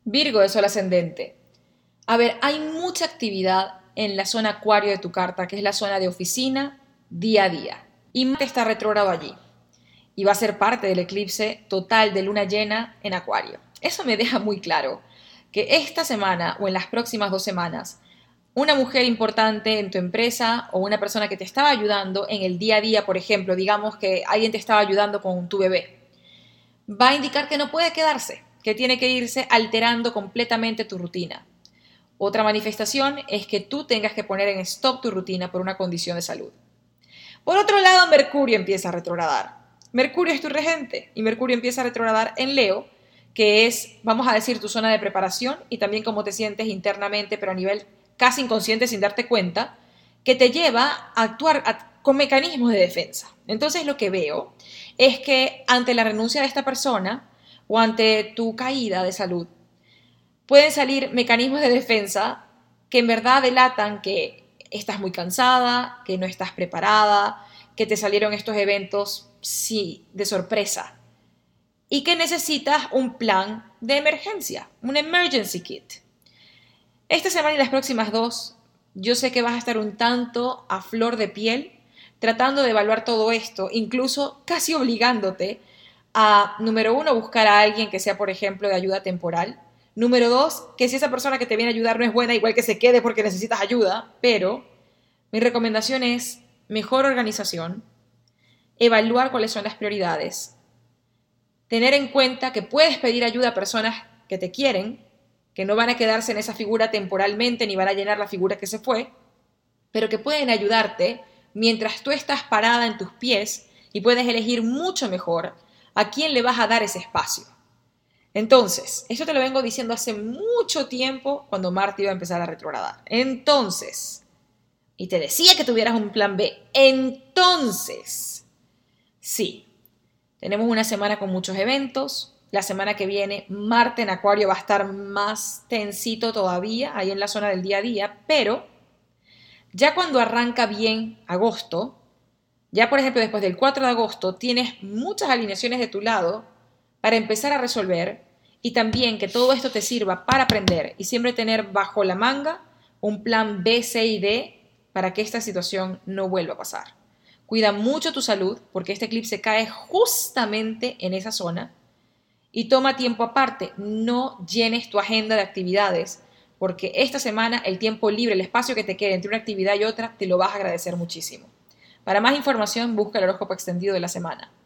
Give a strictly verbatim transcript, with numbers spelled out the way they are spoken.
Virgo de sol ascendente. A ver, hay mucha actividad en la zona acuario de tu carta, que es la zona de oficina, día a día. Y Marte está retrógrado allí. Y va a ser parte del eclipse total de luna llena en acuario. Eso me deja muy claro que esta semana o en las próximas dos semanas, una mujer importante en tu empresa o una persona que te estaba ayudando en el día a día, por ejemplo, digamos que alguien te estaba ayudando con tu bebé, va a indicar que no puede quedarse, que tiene que irse alterando completamente tu rutina. Otra manifestación es que tú tengas que poner en stop tu rutina por una condición de salud. Por otro lado, Mercurio empieza a retrogradar. Mercurio es tu regente y Mercurio empieza a retrogradar en Leo, que es, vamos a decir, tu zona de preparación y también cómo te sientes internamente, pero a nivel casi inconsciente sin darte cuenta, que te lleva a actuar a, con mecanismos de defensa. Entonces lo que veo es que ante la renuncia de esta persona o ante tu caída de salud, pueden salir mecanismos de defensa que en verdad delatan que estás muy cansada, que no estás preparada, que te salieron estos eventos, sí, de sorpresa, y que necesitas un plan de emergencia, un emergency kit. Esta semana y las próximas dos, yo sé que vas a estar un tanto a flor de piel tratando de evaluar todo esto, incluso casi obligándote a, número uno, buscar a alguien que sea, por ejemplo, de ayuda temporal. Número dos, que si esa persona que te viene a ayudar no es buena, igual que se quede porque necesitas ayuda, pero mi recomendación es mejor organización, evaluar cuáles son las prioridades, tener en cuenta que puedes pedir ayuda a personas que te quieren, que no van a quedarse en esa figura temporalmente ni van a llenar la figura que se fue, pero que pueden ayudarte mientras tú estás parada en tus pies y puedes elegir mucho mejor a quién le vas a dar ese espacio. Entonces, esto te lo vengo diciendo hace mucho tiempo cuando Marte iba a empezar a retrogradar. Entonces, y te decía que tuvieras un plan B. Entonces, sí, tenemos una semana con muchos eventos. La semana que viene, Marte en Acuario va a estar más tensito todavía, ahí en la zona del día a día, pero ya cuando arranca bien agosto, ya por ejemplo después del cuatro de agosto, tienes muchas alineaciones de tu lado para empezar a resolver y también que todo esto te sirva para aprender y siempre tener bajo la manga un plan B, C y D para que esta situación no vuelva a pasar. Cuida mucho tu salud porque este eclipse cae justamente en esa zona y toma tiempo aparte. No llenes tu agenda de actividades porque esta semana el tiempo libre, el espacio que te quede entre una actividad y otra, te lo vas a agradecer muchísimo. Para más información, busca el horóscopo extendido de la semana.